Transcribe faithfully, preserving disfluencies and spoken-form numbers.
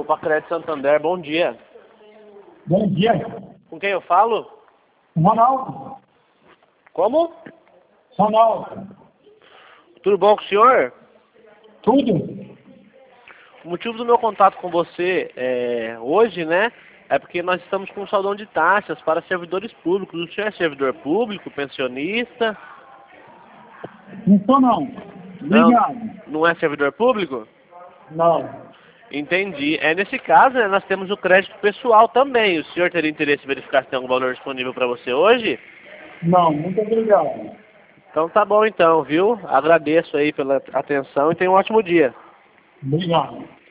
do Pacred Santander, bom dia. Bom dia. Com quem eu falo? Ronaldo. Como? Ronaldo. Tudo bom com o senhor? Tudo? O motivo do meu contato com você é, hoje, né, é porque nós estamos com um saldão de taxas para servidores públicos. O senhor é servidor público, pensionista? Não sou não. Obrigado. Não, não é servidor público? Não. Entendi. É, nesse caso, né, nós temos o crédito pessoal também. O senhor teria interesse em verificar se tem algum valor disponível para você hoje? Não, muito obrigado. Então tá bom então, viu? Agradeço aí pela atenção e tenha um ótimo dia. Obrigado.